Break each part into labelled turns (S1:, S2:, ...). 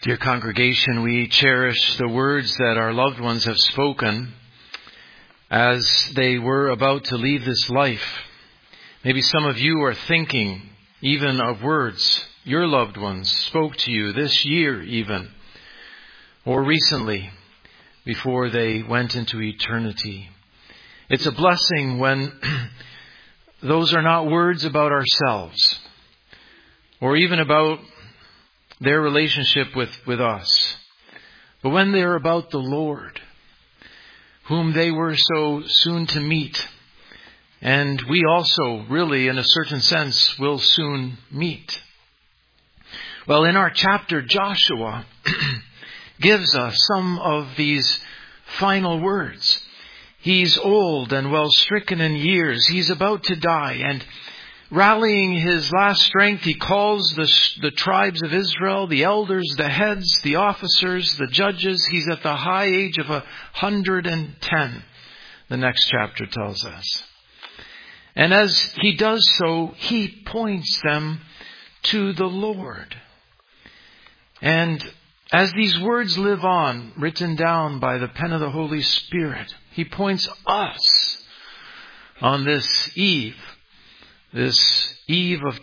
S1: Dear congregation, we cherish the words that our loved ones have spoken as they were about to leave this life. Maybe some of you are thinking even of words your loved ones spoke to you this year even, or recently before they went into eternity. It's a blessing when those are not words about ourselves or even about their relationship with us, but when they're about the Lord, whom they were so soon to meet, and we also really, in a certain sense, will soon meet. Well, in our chapter, Joshua gives us some of these final words. He's old and well stricken in years. He's about to die, and rallying his last strength, he calls the tribes of Israel, the elders, the heads, the officers, the judges. He's at the high age of 110, the next chapter tells us. And as he does so, he points them to the Lord. And as these words live on, written down by the pen of the Holy Spirit, he points us on this eve of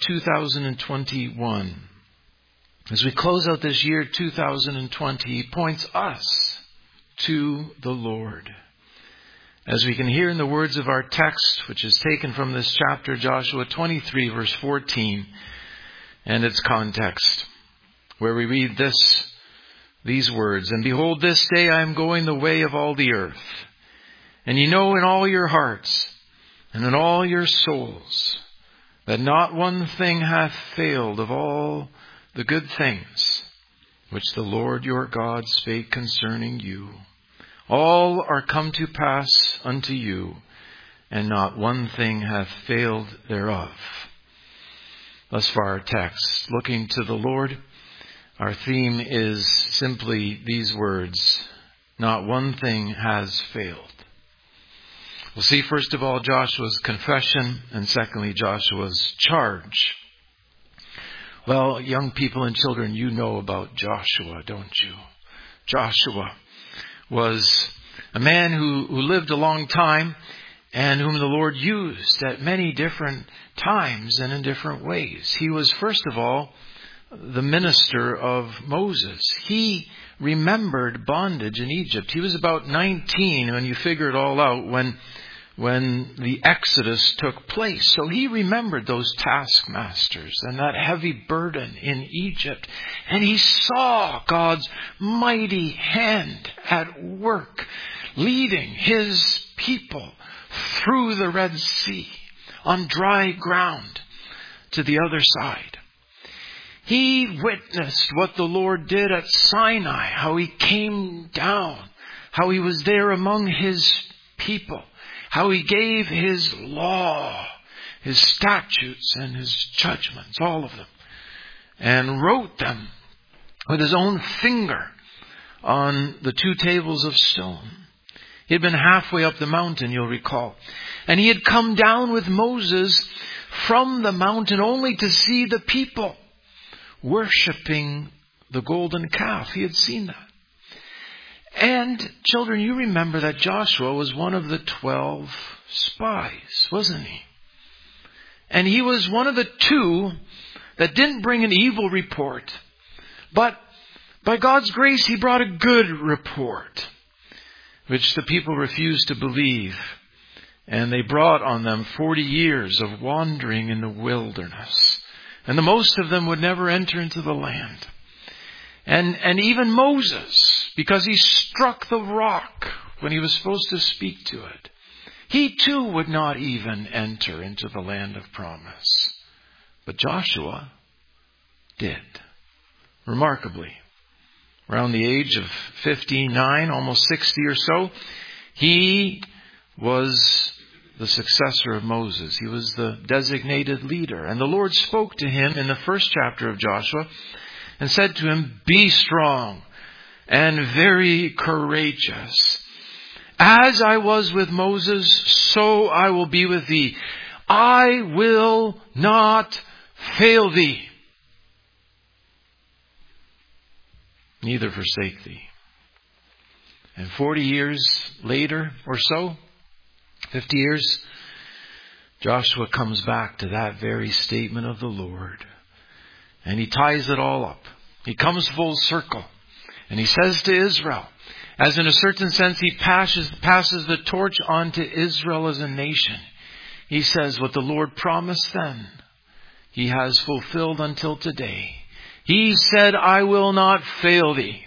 S1: 2021. As we close out this year 2020, he points us to the Lord. As we can hear in the words of our text, which is taken from this chapter, Joshua 23, verse 14, and its context, where we read these words, "And behold, this day I am going the way of all the earth, and ye know in all your hearts and in all your souls that not one thing hath failed of all the good things which the Lord your God spake concerning you. All are come to pass unto you, and not one thing hath failed thereof." Thus far our text. Looking to the Lord, our theme is simply these words: not one thing has failed. We'll see first of all Joshua's confession, and secondly Joshua's charge. Well, young people and children, you know about Joshua, don't you? Joshua was a man who lived a long time and whom the Lord used at many different times and in different ways. He was, first of all, the minister of Moses. He remembered bondage in Egypt. He was about 19 when you figure it all out, when the Exodus took place. So he remembered those taskmasters and that heavy burden in Egypt. And he saw God's mighty hand at work, leading his people through the Red Sea on dry ground to the other side. He witnessed what the Lord did at Sinai, how he came down, how he was there among his people, how he gave his law, his statutes and his judgments, all of them, and wrote them with his own finger on the 2 tables of stone. He had been halfway up the mountain, you'll recall, and he had come down with Moses from the mountain only to see the people worshipping the golden calf. He had seen that. And children, you remember that Joshua was one of the 12 spies, wasn't he? And he was one of the 2 that didn't bring an evil report, but by God's grace he brought a good report, which the people refused to believe. And they brought on them 40 years of wandering in the wilderness. And the most of them would never enter into the land. And even Moses, because he struck the rock when he was supposed to speak to it, he too would not even enter into the land of promise. But Joshua did. Remarkably, around the age of 59, almost 60 or so, he was the successor of Moses. He was the designated leader. And the Lord spoke to him in the first chapter of Joshua and said to him, "Be strong and very courageous. As I was with Moses, so I will be with thee. I will not fail thee." neither forsake thee. And 40 years later or so, 50 years, Joshua comes back to that very statement of the Lord. And he ties it all up. He comes full circle. And he says to Israel, as in a certain sense he passes the torch on to Israel as a nation. He says what the Lord promised then, He has fulfilled until today. He said, I will not fail thee.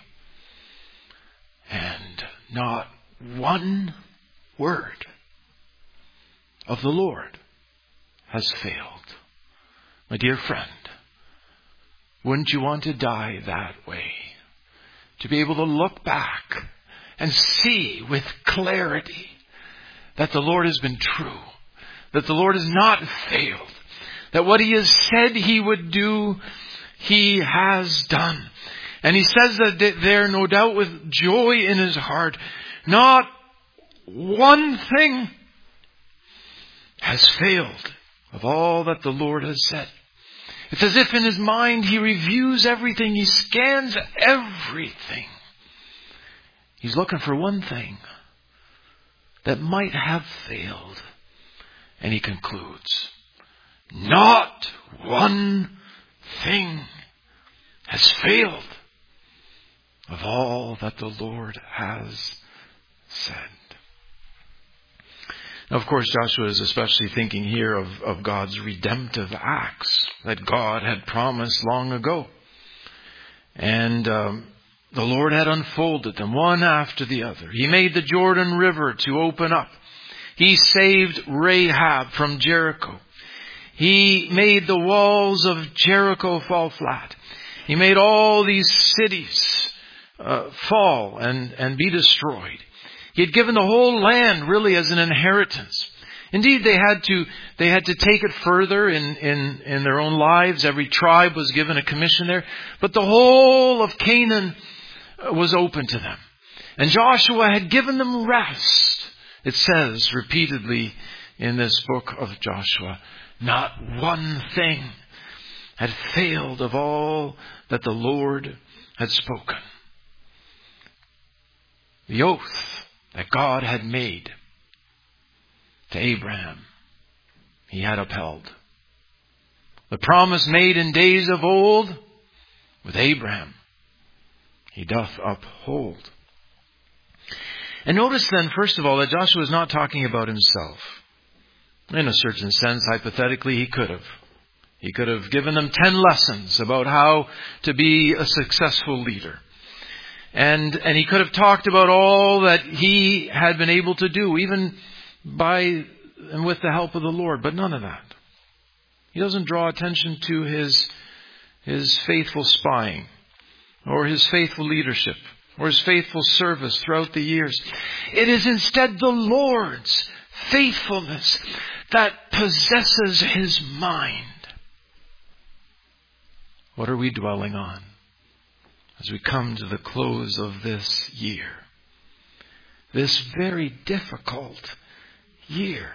S1: And not one word of the Lord has failed. My dear friend, wouldn't you want to die that way? To be able to look back and see with clarity that the Lord has been true, that the Lord has not failed, that what He has said He would do, He has done. And He says that there, no doubt with joy in His heart, not one thing has failed of all that the Lord has said. It's as if in His mind He reviews everything, He scans everything. He's looking for one thing that might have failed. And He concludes, not one thing has failed of all that the Lord has said. Now, of course, Joshua is especially thinking here of God's redemptive acts that God had promised long ago. And the Lord had unfolded them one after the other. He made the Jordan River to open up. He saved Rahab from Jericho. He made the walls of Jericho fall flat. He made all these cities fall and be destroyed. He had given the whole land really as an inheritance. Indeed, they had to take it further in their own lives. Every tribe was given a commission there. But the whole of Canaan was open to them. And Joshua had given them rest. It says repeatedly in this book of Joshua, not one thing had failed of all that the Lord had spoken. The oath that God had made to Abraham, He had upheld. The promise made in days of old with Abraham, He doth uphold. And notice then, first of all, that Joshua is not talking about himself. In a certain sense, hypothetically, he could have. He could have given them 10 lessons about how to be a successful leader. And he could have talked about all that he had been able to do, even by and with the help of the Lord. But none of that. He doesn't draw attention to his faithful spying, or his faithful leadership, or his faithful service throughout the years. It is instead the Lord's faithfulness that possesses his mind. What are we dwelling on as we come to the close of this year? This very difficult year.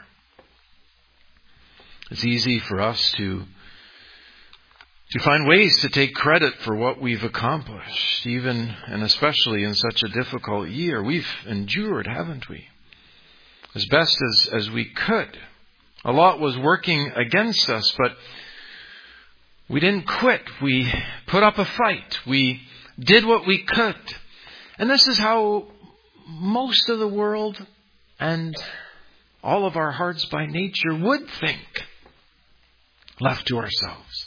S1: It's easy for us to find ways to take credit for what we've accomplished, even and especially in such a difficult year. We've endured, haven't we? As best as we could. A lot was working against us, but we didn't quit. We put up a fight. We did what we could. And this is how most of the world and all of our hearts by nature would think, left to ourselves.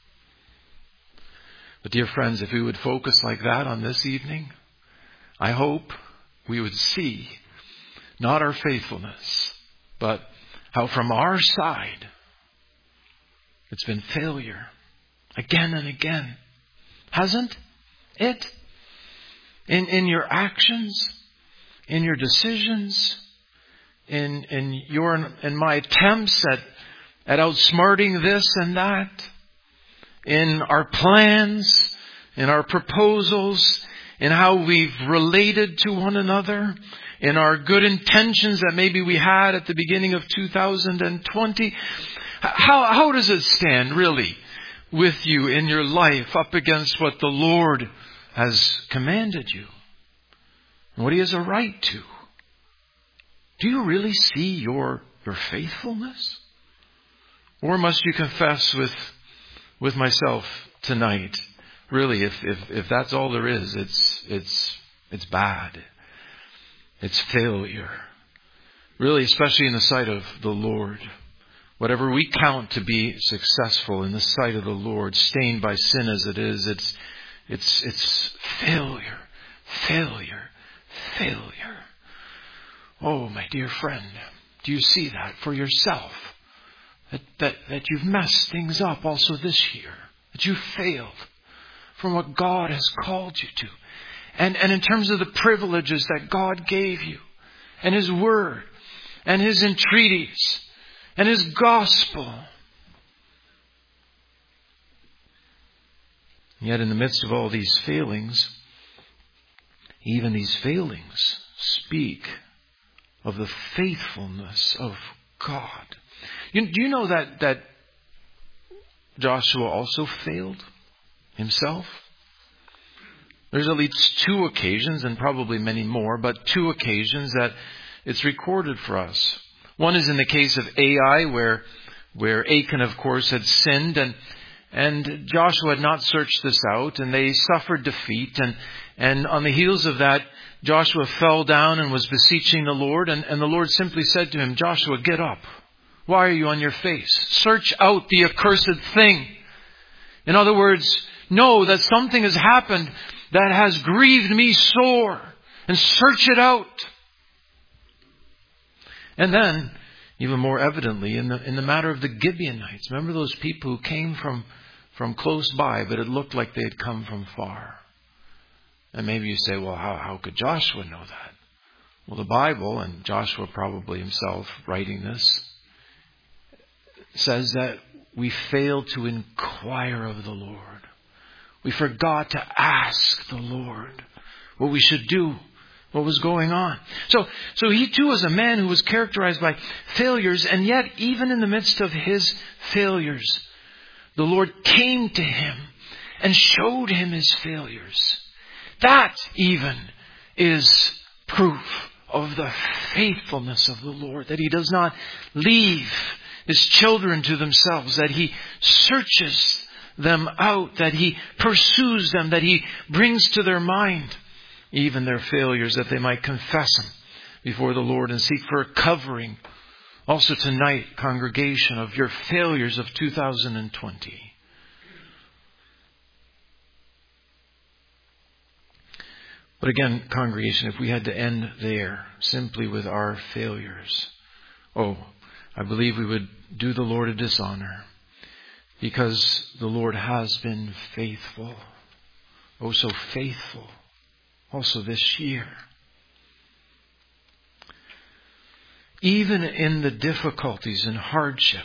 S1: But dear friends, if we would focus like that on this evening, I hope we would see not our faithfulness, but how from our side it's been failure again and again. Hasn't it? In your actions, in your decisions, in my attempts at outsmarting this and that, in our plans, in our proposals, in how we've related to one another, in our good intentions that maybe we had at the beginning of 2020. How does it stand really with you in your life up against what the Lord has commanded you and what He has a right to. Do you really see your faithfulness? Or must you confess with myself tonight, really, if that's all there is, it's bad. It's failure. Really, especially in the sight of the Lord. Whatever we count to be successful in the sight of the Lord, stained by sin as it is, it's failure, failure, failure. Oh, my dear friend, do you see that for yourself? That you've messed things up also this year. That you've failed from what God has called you to. And in terms of the privileges that God gave you. And His Word. And His entreaties. And His gospel. Yet in the midst of all these failings, even these failings speak of the faithfulness of God. Do you know that Joshua also failed himself? There's at least 2 occasions, and probably many more, but 2 occasions that it's recorded for us. One is in the case of Ai, where Achan, of course, had sinned, and Joshua had not searched this out, and they suffered defeat. And on the heels of that, Joshua fell down and was beseeching the Lord, and the Lord simply said to him, Joshua, get up. Why are you on your face? Search out the accursed thing. In other words, know that something has happened that has grieved me sore, and search it out. And then, even more evidently, in the matter of the Gibeonites, remember those people who came from close by, but it looked like they had come from far. And maybe you say, well, how could Joshua know that? Well, the Bible, and Joshua probably himself writing this, says that we failed to inquire of the Lord. We forgot to ask the Lord what we should do, what was going on. So he too was a man who was characterized by failures, and yet even in the midst of his failures, the Lord came to him and showed him his failures. That even is proof of the faithfulness of the Lord, that He does not leave His children to themselves, that He searches them out, that He pursues them, that He brings to their mind even their failures, that they might confess them before the Lord and seek for a covering. Also tonight, congregation, of your failures of 2020. But again, congregation, if we had to end there, simply with our failures, I believe we would do the Lord a dishonor, because the Lord has been faithful. Oh, so faithful. Also this year. Even in the difficulties and hardship,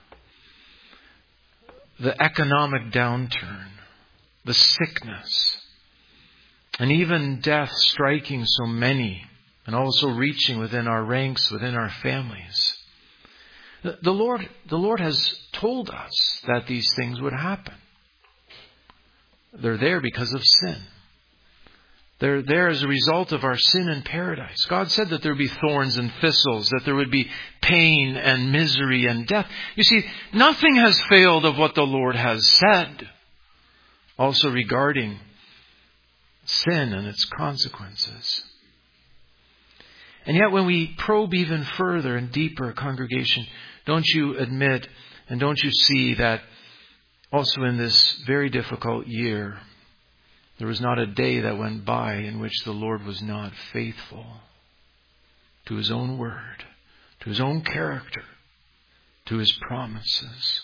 S1: the economic downturn, the sickness, and even death striking so many, and also reaching within our ranks, within our families. The Lord has told us that these things would happen. They're there because of sin. They're there as a result of our sin in paradise. God said that there would be thorns and thistles, that there would be pain and misery and death. You see, nothing has failed of what the Lord has said. Also regarding sin and its consequences. And yet when we probe even further and deeper, congregation, don't you admit and don't you see that also in this very difficult year, there was not a day that went by in which the Lord was not faithful to His own word, to His own character, to His promises.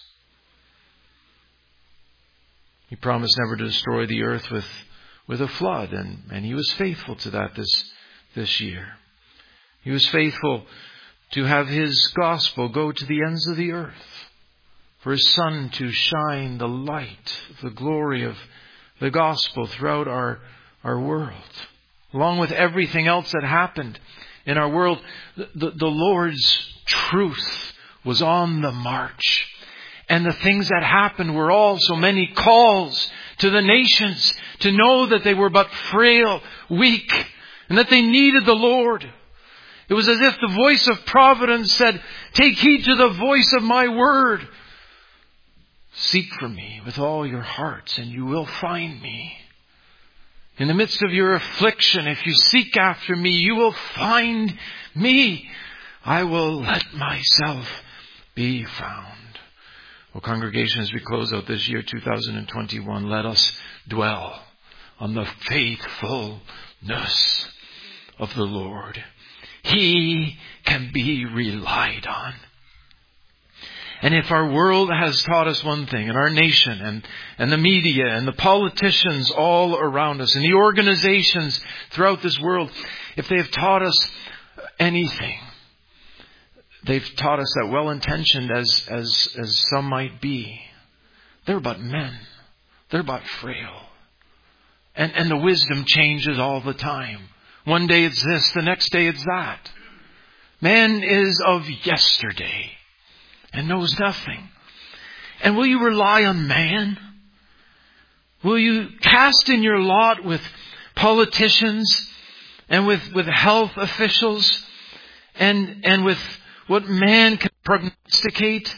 S1: He promised never to destroy the earth with a flood, and He was faithful to that this year. He was faithful to have His gospel go to the ends of the earth, for His sun to shine the light of the glory of the gospel throughout our world. Along with everything else that happened in our world, the Lord's truth was on the march. And the things that happened were also many calls to the nations to know that they were but frail, weak, and that they needed the Lord. It was as if the voice of providence said, take heed to the voice of my word. Seek for me with all your hearts and you will find me. In the midst of your affliction, if you seek after me, you will find me. I will let myself be found. Well, congregation, as we close out this year 2021, let us dwell on the faithfulness of the Lord. He can be relied on. And if our world has taught us one thing, and our nation and the media and the politicians all around us and the organizations throughout this world, if they have taught us anything, they've taught us that well-intentioned as some might be, they're but men. They're but frail. And the wisdom changes all the time. One day it's this, the next day it's that. Man is of yesterday and knows nothing. And will you rely on man? Will you cast in your lot with politicians and with health officials and with what man can prognosticate?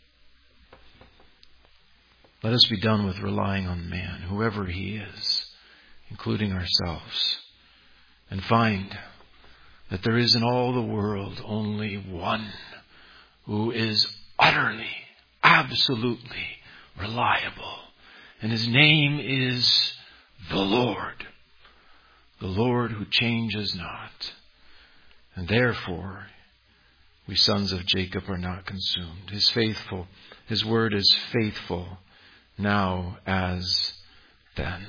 S1: Let us be done with relying on man, whoever he is, including ourselves, and find that there is in all the world only one who is utterly, absolutely reliable. And his name is the Lord who changes not. And therefore, we sons of Jacob are not consumed. His word is faithful now as then.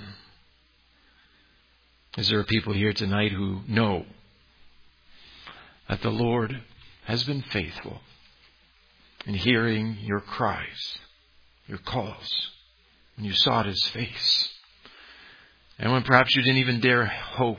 S1: Is there people here tonight who know that the Lord has been faithful in hearing your cries, your calls, when you sought his face, and when perhaps you didn't even dare hope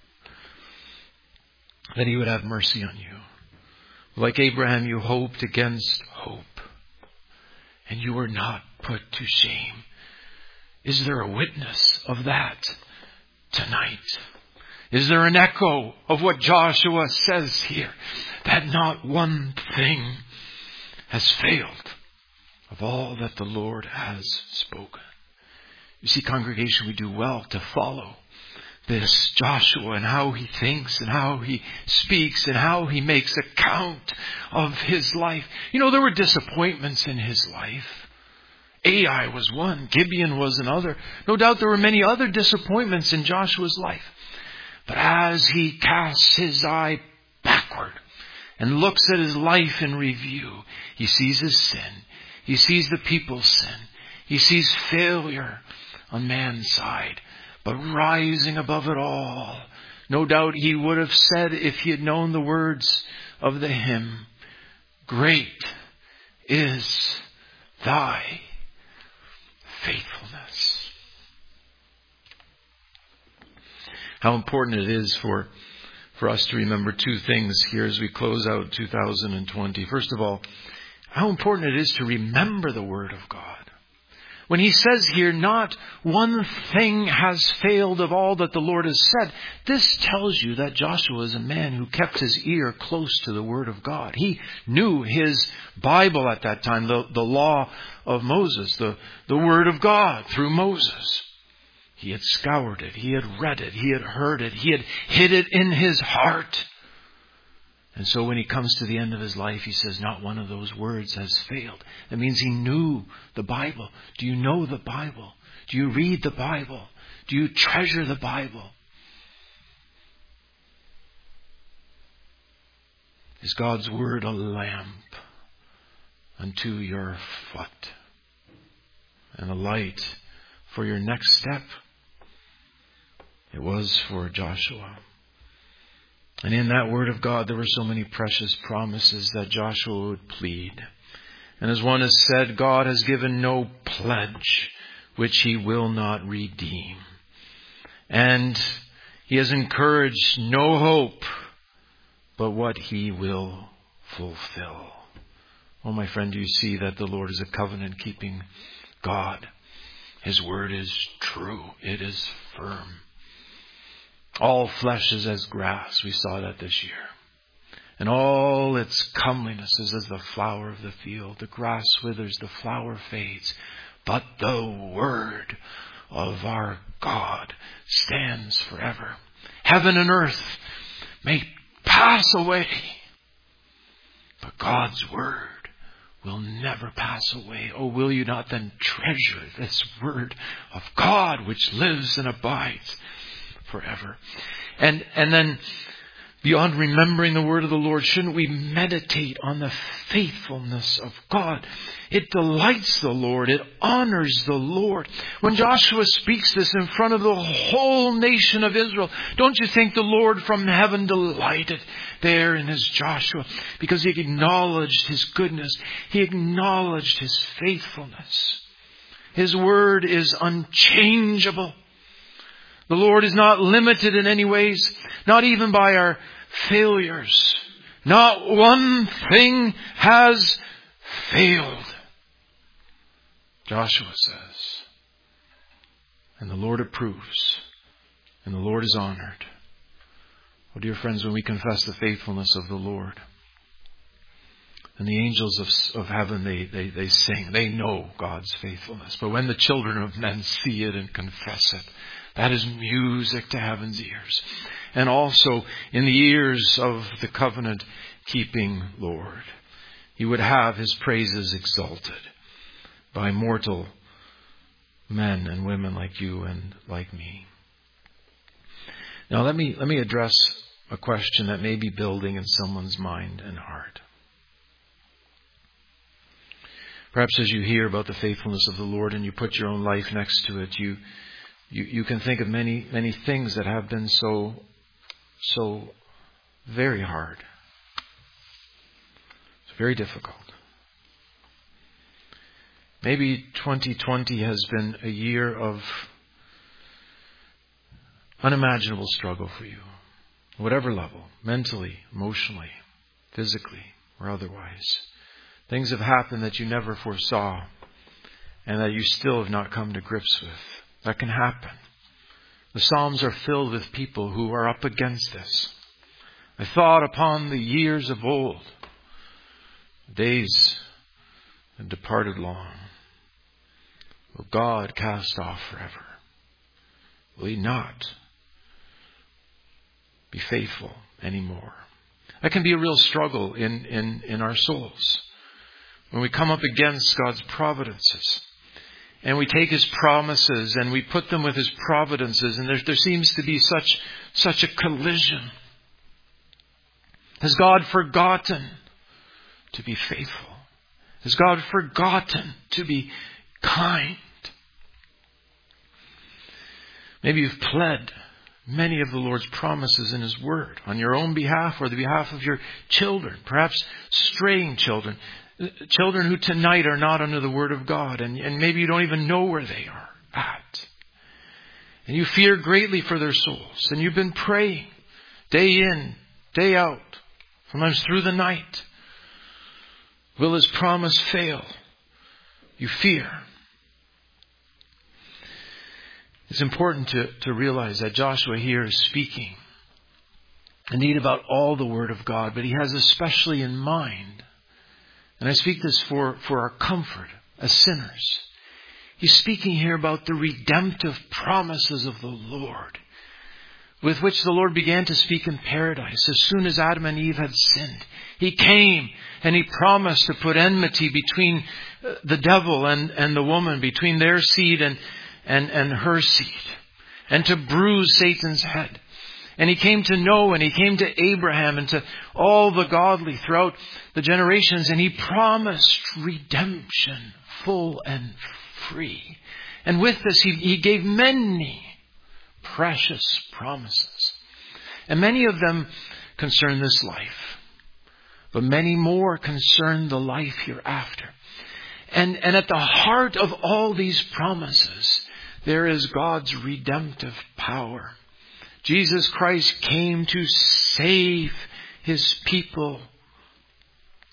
S1: that he would have mercy on you? Like Abraham, you hoped against hope, and you were not put to shame. Is there a witness of that tonight? Is there an echo of what Joshua says here? That not one thing has failed of all that the Lord has spoken. You see, congregation, we do well to follow this Joshua and how he thinks and how he speaks and how he makes account of his life. You know, there were disappointments in his life. Ai was one. Gibeon was another. No doubt there were many other disappointments in Joshua's life. But as he casts his eye backward and looks at his life in review, he sees his sin. He sees the people's sin. He sees failure on man's side. But rising above it all, no doubt he would have said, if he had known the words of the hymn, great is thy faithfulness. How important it is for us to remember two things here as we close out 2020. First of all, how important it is to remember the Word of God. When he says here, not one thing has failed of all that the Lord has said, this tells you that Joshua is a man who kept his ear close to the Word of God. He knew his Bible at that time, the law of Moses, the Word of God through Moses. He had scoured it. He had read it. He had heard it. He had hid it in his heart. And so when he comes to the end of his life, he says, not one of those words has failed. That means he knew the Bible. Do you know the Bible? Do you read the Bible? Do you treasure the Bible? Is God's word a lamp unto your foot and a light for your next step? It was for Joshua. And in that word of God, there were so many precious promises that Joshua would plead. And as one has said, God has given no pledge which he will not redeem. And he has encouraged no hope but what he will fulfill. Oh, my friend, do you see that the Lord is a covenant-keeping God? His word is true. It is firm. All flesh is as grass. We saw that this year. And all its comeliness is as the flower of the field. The grass withers, the flower fades. But the word of our God stands forever. Heaven and earth may pass away, but God's word will never pass away. Oh, will you not then treasure this word of God which lives and abides forever? And then beyond remembering the word of the Lord, shouldn't we meditate on the faithfulness of God? It delights the Lord. It honors the Lord. When Joshua speaks this in front of the whole nation of Israel, don't you think the Lord from heaven delighted there in his Joshua? Because he acknowledged his goodness. He acknowledged his faithfulness. His word is unchangeable. The Lord is not limited in any ways, not even by our failures. Not one thing has failed, Joshua says. And the Lord approves, and the Lord is honored. Oh, dear friends, when we confess the faithfulness of the Lord, and the angels of heaven, they sing. They know God's faithfulness. But when the children of men see it and confess it, that is music to heaven's ears. And also in the ears of the covenant-keeping Lord. He would have his praises exalted by mortal men and women like you and like me. Now let me address a question that may be building in someone's mind and heart. Perhaps as you hear about the faithfulness of the Lord and you put your own life next to it, you can think of many things that have been so very hard. It's very difficult. Maybe 2020 has been a year of unimaginable struggle for you, whatever level, mentally, emotionally, physically, or otherwise. Things have happened that you never foresaw and that you still have not come to grips with. That can happen. The Psalms are filled with people who are up against this. I thought upon the years of old, days have departed long. Will God cast off forever? Will he not be faithful anymore? That can be a real struggle in our souls. When we come up against God's providences and we take his promises and we put them with his providences, and there seems to be such a collision. Has God forgotten to be faithful? Has God forgotten to be kind? Maybe you've pled many of the Lord's promises in his word on your own behalf or the behalf of your children, perhaps straying children. Children who tonight are not under the word of God, and maybe you don't even know where they are at. And you fear greatly for their souls. And you've been praying day in, day out, sometimes through the night. Will his promise fail? You fear. It's important to realize that Joshua here is speaking indeed about all the word of God, but he has especially in mind, and I speak this for our comfort as sinners. He's speaking here about the redemptive promises of the Lord, with which the Lord began to speak in paradise as soon as Adam and Eve had sinned. He came and he promised to put enmity between the devil and the woman, between their seed and her seed, and to bruise Satan's head. And he came to Noah, and he came to Abraham, and to all the godly throughout the generations, and he promised redemption, full and free. And with this, he gave many precious promises. And many of them concern this life, but many more concern the life hereafter. And at the heart of all these promises, there is God's redemptive power. Jesus Christ came to save his people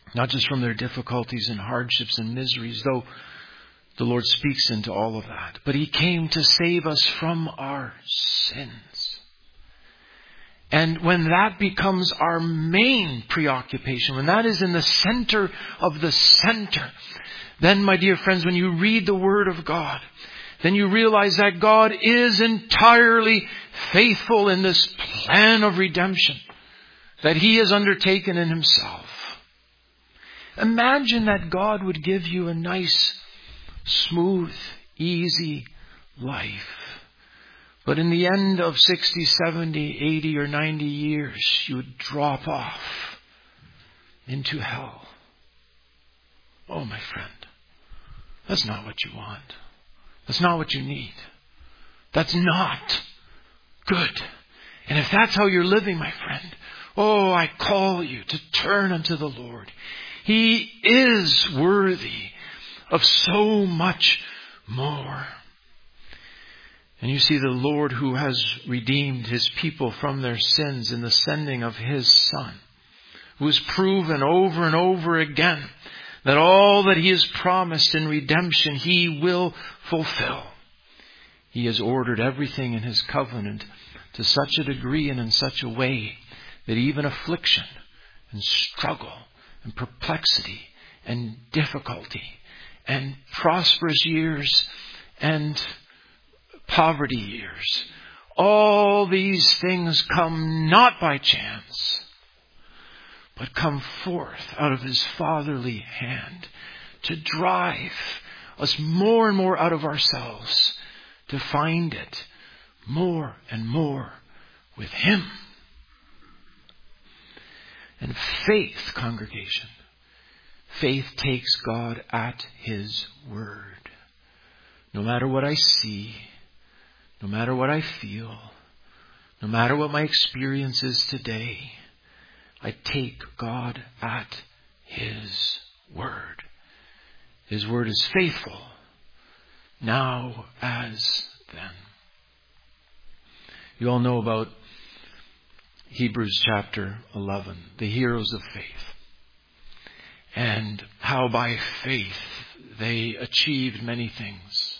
S1: Not just from their difficulties and hardships and miseries, though the Lord speaks into all of that. But He came to save us from our sins. And when that becomes our main preoccupation, when that is in the center of the center, then, my dear friends, when you read the Word of God, then you realize that God is entirely faithful in this plan of redemption that He has undertaken in Himself. Imagine that God would give you a nice, smooth, easy life. But in the end of 60, 70, 80 or 90 years, you would drop off into hell. Oh, my friend, that's not what you want. That's not what you need. That's not good. And if that's how you're living, my friend, oh, I call you to turn unto the Lord. He is worthy of so much more. And you see the Lord who has redeemed His people from their sins in the sending of His Son, who has proven over and over again that all that He has promised in redemption He will fulfill. He has ordered everything in His covenant to such a degree and in such a way that even affliction and struggle and perplexity and difficulty and prosperous years and poverty years, all these things come not by chance, but come forth out of His fatherly hand to drive us more and more out of ourselves to find it more and more with Him. And faith, congregation, faith takes God at His word. No matter what I see, no matter what I feel, no matter what my experience is today, I take God at His word. His word is faithful, now as then. You all know about Hebrews chapter 11, the heroes of faith, and how by faith they achieved many things.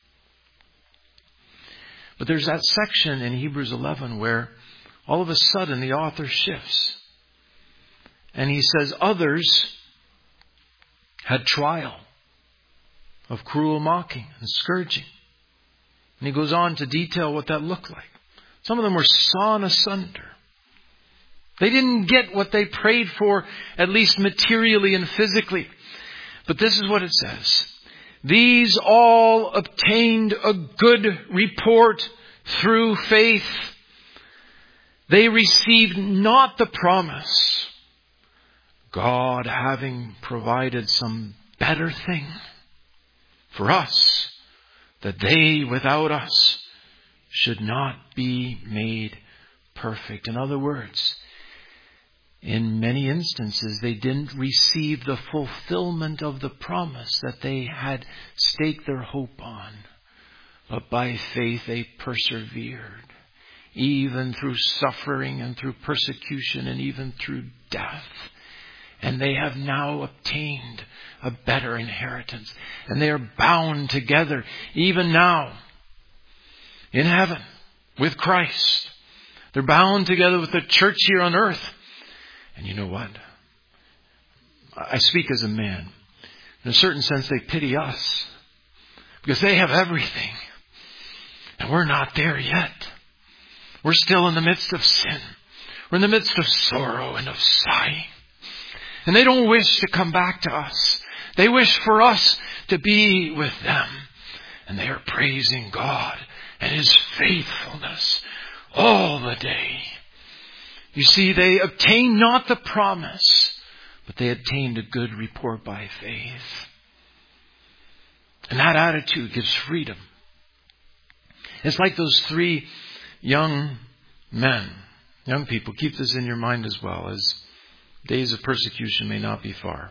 S1: But there's that section in Hebrews 11 where all of a sudden the author shifts. And he says others had trial of cruel mocking and scourging. And he goes on to detail what that looked like. Some of them were sawn asunder. They didn't get what they prayed for, at least materially and physically. But this is what it says. These all obtained a good report through faith. They received not the promise, God having provided some better thing for us, that they without us should not be made perfect. In other words, in many instances, they didn't receive the fulfillment of the promise that they had staked their hope on. But by faith they persevered, even through suffering and through persecution and even through death. And they have now obtained a better inheritance. And they are bound together, even now, in heaven, with Christ. They're bound together with the church here on earth. And you know what? I speak as a man. In a certain sense, they pity us. Because they have everything. And we're not there yet. We're still in the midst of sin. We're in the midst of sorrow and of sighing. And they don't wish to come back to us. They wish for us to be with them. And they are praising God and His faithfulness all the day. You see, they obtained not the promise, but they obtained a good report by faith. And that attitude gives freedom. It's like those three young men, young people, keep this in your mind as well, as days of persecution may not be far.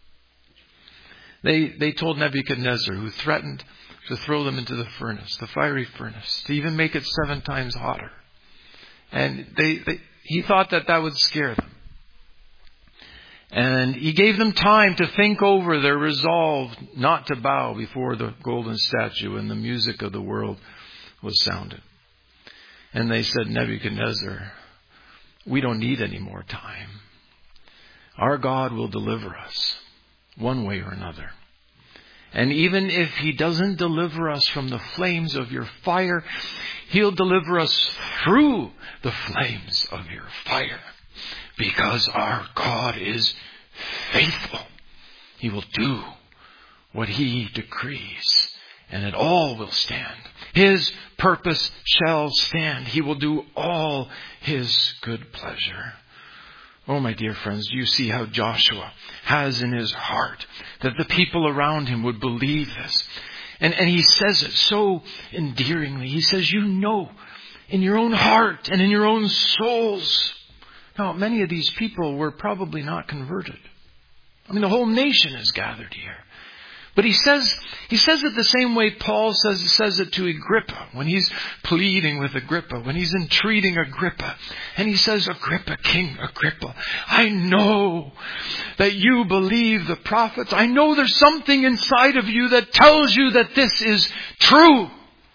S1: They told Nebuchadnezzar, who threatened to throw them into the furnace, the fiery furnace, to even make it 7 times hotter. And he thought that would scare them. And he gave them time to think over their resolve not to bow before the golden statue, and the music of the world was sounded. And they said, Nebuchadnezzar, we don't need any more time. Our God will deliver us one way or another. And even if he doesn't deliver us from the flames of your fire, he'll deliver us through the flames of your fire. Because our God is faithful. He will do what he decrees, and it all will stand. His purpose shall stand. He will do all his good pleasure. Oh, my dear friends, do you see how Joshua has in his heart that the people around him would believe this? And he says it so endearingly. He says, you know, in your own heart and in your own souls. Now, many of these people were probably not converted. I mean, the whole nation is gathered here. But he says it the same way Paul says it to Agrippa when he's pleading with Agrippa, when he's entreating Agrippa. And he says, Agrippa, King Agrippa, I know that you believe the prophets. I know there's something inside of you that tells you that this is true.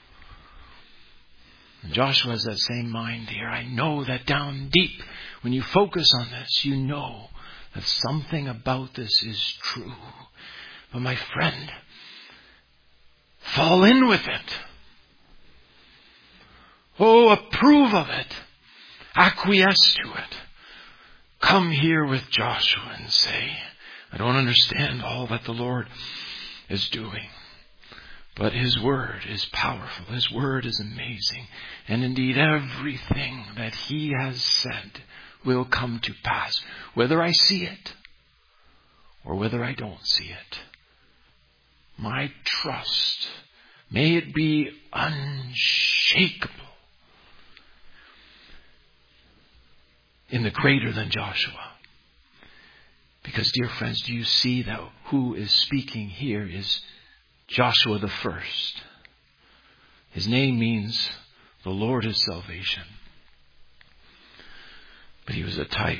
S1: And Joshua has that same mind here. I know that down deep, when you focus on this, you know that something about this is true. But my friend, fall in with it. Oh, approve of it. Acquiesce to it. Come here with Joshua and say, I don't understand all that the Lord is doing, but his word is powerful. His word is amazing. And indeed, everything that he has said will come to pass, whether I see it or whether I don't see it. My trust, may it be unshakable in the greater than Joshua. Because, dear friends, do you see that who is speaking here is Joshua the first? His name means the Lord is salvation. But he was a type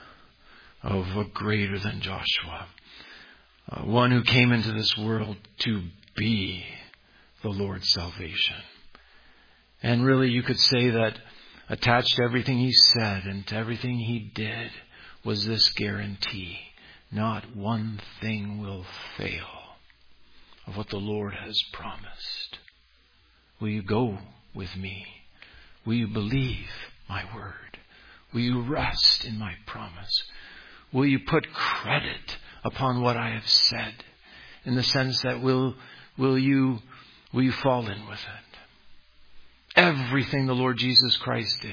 S1: of a greater than Joshua. One who came into this world to be the Lord's salvation. And really you could say that attached to everything he said and to everything he did was this guarantee. Not one thing will fail of what the Lord has promised. Will you go with me? Will you believe my word? Will you rest in my promise? Will you put credit upon what I have said, in the sense that will you fall in with it? Everything the Lord Jesus Christ did.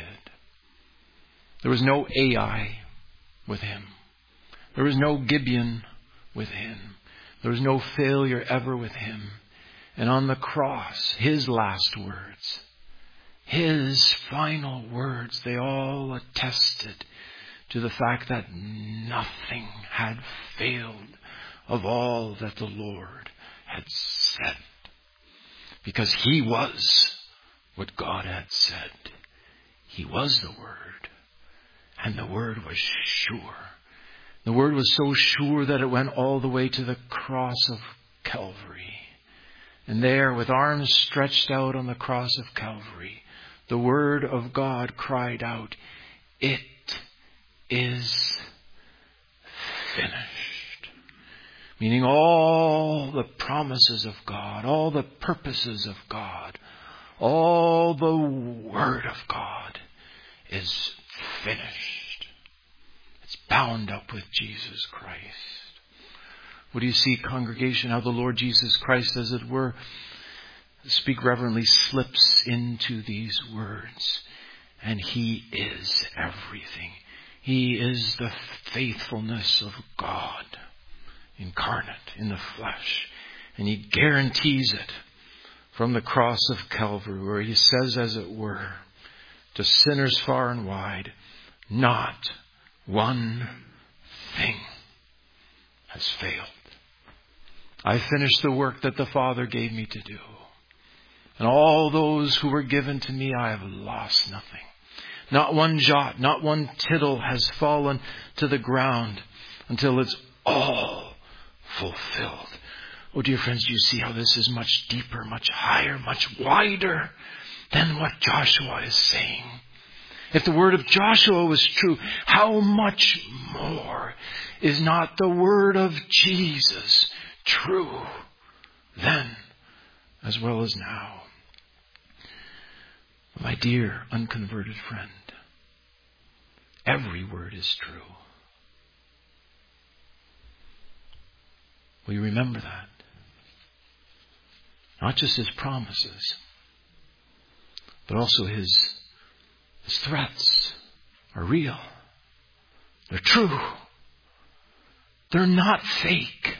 S1: There was no Ai with him. There was no Gibeon with him. There was no failure ever with him. And on the cross, his last words, his final words, they all attested to the fact that nothing had failed of all that the Lord had said. Because he was what God had said. He was the Word. And the Word was sure. The Word was so sure that it went all the way to the cross of Calvary. And there, with arms stretched out on the cross of Calvary, the Word of God cried out, "It is finished." Meaning all the promises of God, all the purposes of God, all the Word of God is finished. It's bound up with Jesus Christ. What do you see, congregation? How the Lord Jesus Christ, as it were, speak reverently, slips into these words. And he is everything. He is the faithfulness of God incarnate in the flesh. And he guarantees it from the cross of Calvary, where he says, as it were, to sinners far and wide, not one thing has failed. I finished the work that the Father gave me to do. And all those who were given to me, I have lost nothing. Not one jot, not one tittle has fallen to the ground until it's all fulfilled. Oh, dear friends, do you see how this is much deeper, much higher, much wider than what Joshua is saying? If the word of Joshua was true, how much more is not the word of Jesus true then as well as now? My dear unconverted friend, every word is true. Will you remember that? Not just His promises, but also His threats are real. They're true. They're not fake.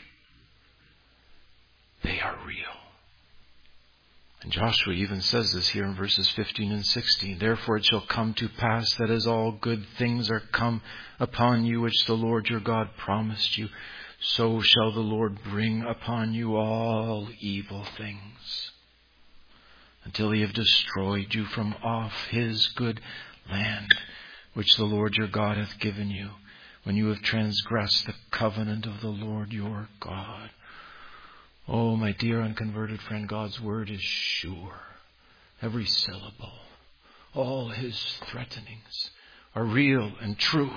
S1: They are real. And Joshua even says this here in verses 15 and 16. Therefore it shall come to pass that as all good things are come upon you, which the Lord your God promised you, so shall the Lord bring upon you all evil things, until He have destroyed you from off His good land, which the Lord your God hath given you, when you have transgressed the covenant of the Lord your God. Oh, my dear unconverted friend, God's word is sure. Every syllable, all His threatenings are real and true.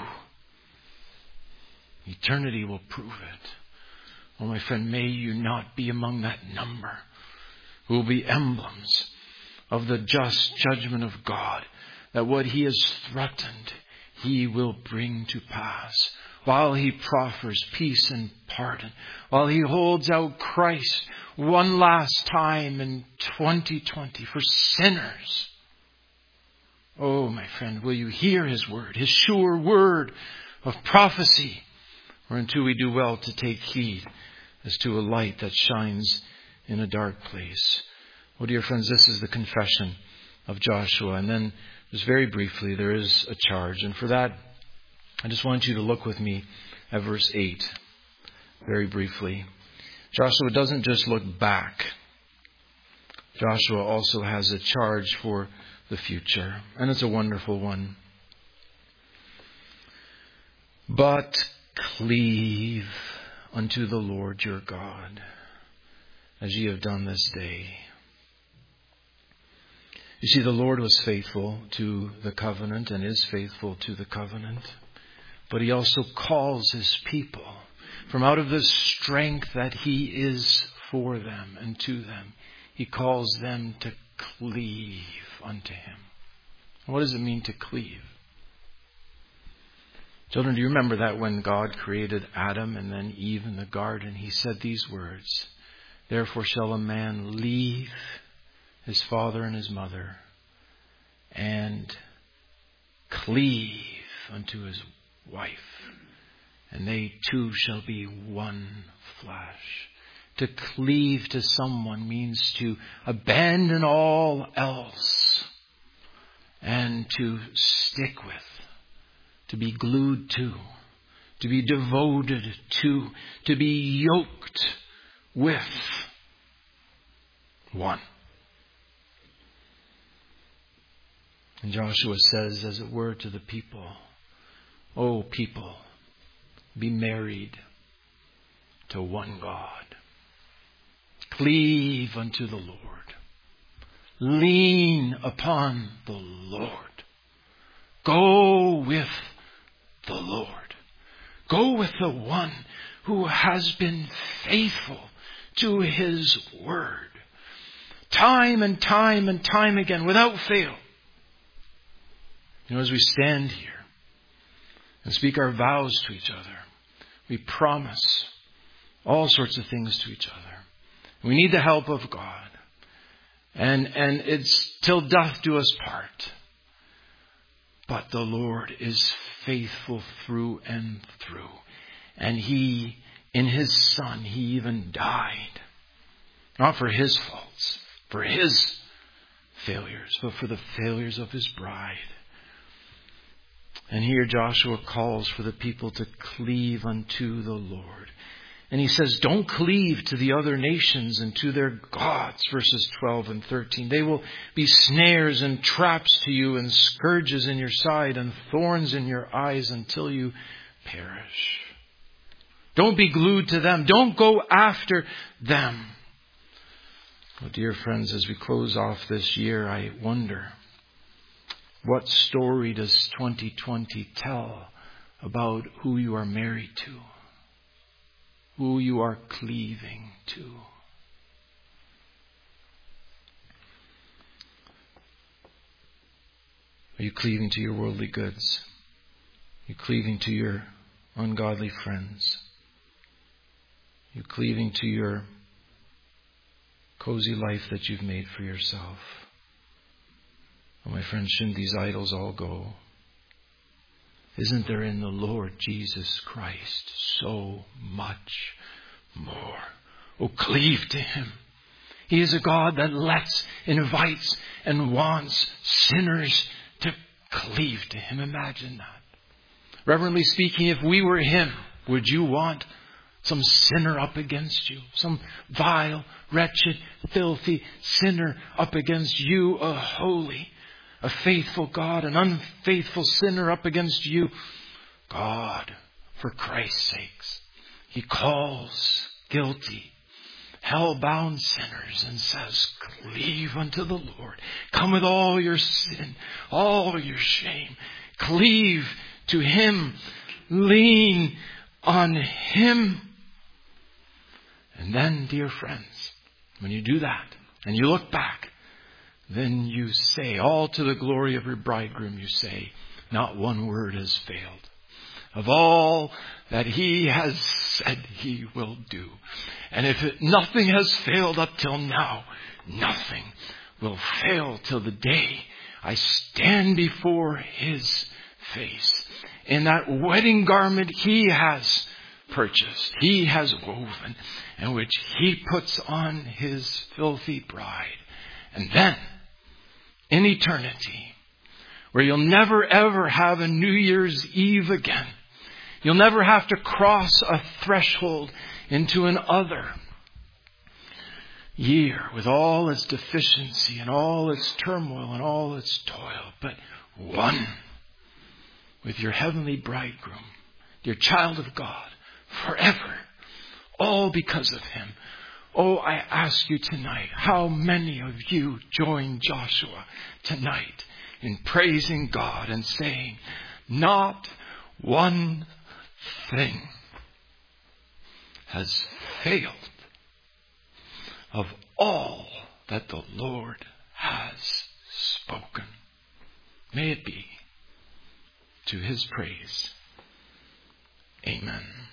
S1: Eternity will prove it. Oh, my friend, may you not be among that number who will be emblems of the just judgment of God, that what He has threatened, He will bring to pass. While He proffers peace and pardon, while He holds out Christ one last time in 2020 for sinners. Oh, my friend, will you hear His word, His sure word of prophecy, whereunto we do well to take heed as to a light that shines in a dark place. Oh, dear friends, this is the confession of Joshua. And then, just very briefly, there is a charge. And for that, I just want you to look with me at verse 8, very briefly. Joshua doesn't just look back. Joshua also has a charge for the future. And it's a wonderful one. But cleave unto the Lord your God, as ye have done this day. You see, the Lord was faithful to the covenant and is faithful to the covenant. But He also calls His people from out of the strength that He is for them and to them. He calls them to cleave unto Him. What does it mean to cleave? Children, do you remember that when God created Adam and then Eve in the garden, He said these words, therefore shall a man leave his father and his mother and cleave unto his wife, and they two shall be one flesh. To cleave to someone means to abandon all else and to stick with, to be glued to be devoted to be yoked with one. And Joshua says, as it were, to the people, O people, be married to one God. Cleave unto the Lord. Lean upon the Lord. Go with the Lord. Go with the one who has been faithful to His word. Time and time and time again, without fail. You know, as we stand here and speak our vows to each other, we promise all sorts of things to each other. We need the help of God. And it's till death do us part. But the Lord is faithful through and through. And He, in His Son, He even died. Not for His faults, for His failures, but for the failures of His bride. And here Joshua calls for the people to cleave unto the Lord. And he says, don't cleave to the other nations and to their gods, verses 12 and 13. They will be snares and traps to you and scourges in your side and thorns in your eyes until you perish. Don't be glued to them. Don't go after them. Well, dear friends, as we close off this year, I wonder, what story does 2020 tell about who you are married to? Who you are cleaving to? Are you cleaving to your worldly goods? Are you cleaving to your ungodly friends? Are you cleaving to your cozy life that you've made for yourself? Oh, my friends, shouldn't these idols all go? Isn't there in the Lord Jesus Christ so much more? Oh, cleave to Him. He is a God that invites, and wants sinners to cleave to Him. Imagine that. Reverently speaking, if we were Him, would you want some sinner up against you? Some vile, wretched, filthy sinner up against you? A holy, a faithful God, an unfaithful sinner up against you? God, for Christ's sakes, He calls guilty, hell-bound sinners and says, cleave unto the Lord. Come with all your sin, all your shame. Cleave to Him. Lean on Him. And then, dear friends, when you do that and you look back, then you say, all to the glory of your bridegroom, you say, not one word has failed. Of all that He has said He will do. And if nothing has failed up till now, nothing will fail till the day I stand before His face. In that wedding garment He has purchased, He has woven, and which He puts on His filthy bride. And then, in eternity, where you'll never ever have a New Year's Eve again, you'll never have to cross a threshold into an other year with all its deficiency and all its turmoil and all its toil, but one with your heavenly bridegroom, your child of God, forever, all because of Him. Oh, I ask you tonight, how many of you join Joshua tonight in praising God and saying, not one thing has failed of all that the Lord has spoken. May it be to His praise. Amen.